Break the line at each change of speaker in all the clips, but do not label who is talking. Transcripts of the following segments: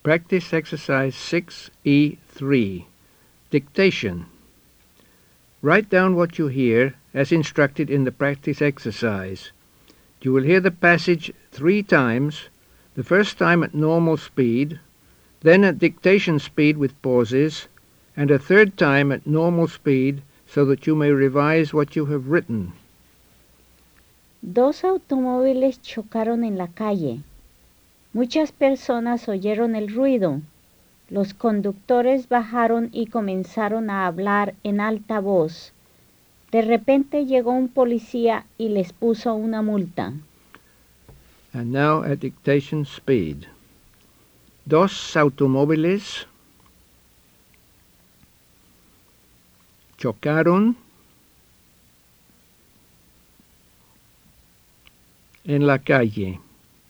Practice exercise 6E3. Dictation. Write down what you hear as instructed in the practice exercise. You will hear the passage 3 times, the first time at normal speed, then at dictation speed with pauses, and a third time at normal speed so that you may revise what you have written.
Dos automóviles chocaron en la calle. Muchas personas oyeron el ruido. Los conductores bajaron y comenzaron a hablar en alta voz. De repente llegó un policía y les puso una multa.
And now at dictation speed. Dos automóviles chocaron en la calle.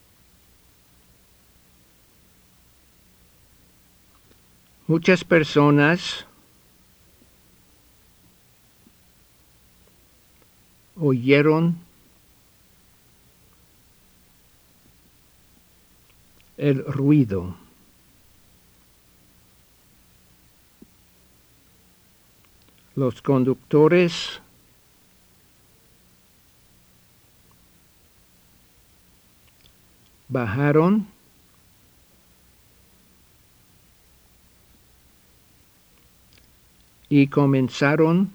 Muchas personas oyeron el ruido. Los conductores bajaron y comenzaron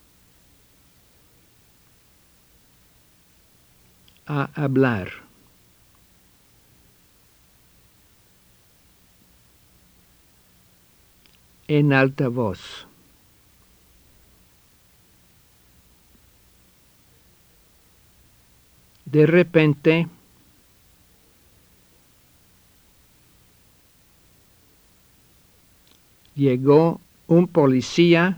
a hablar. En alta voz. De repente, llegó un policía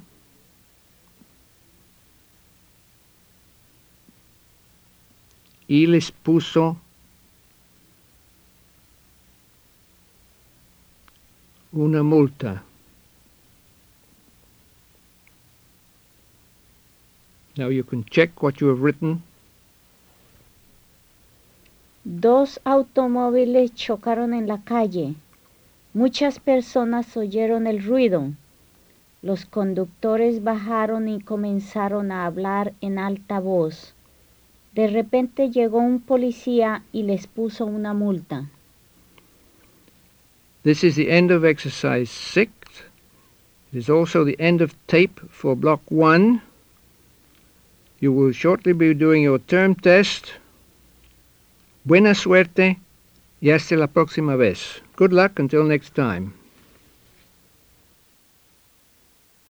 y les puso una multa. Now you can check what you have written.
Dos automóviles chocaron en la calle. Muchas personas oyeron el ruido. Los conductores bajaron y comenzaron a hablar en alta voz. De repente llegó un policía y les puso una multa.
This is the end of exercise 6. It is also the end of tape for block 1. You will shortly be doing your term test. Buena suerte y hasta la próxima vez. Good luck until next time.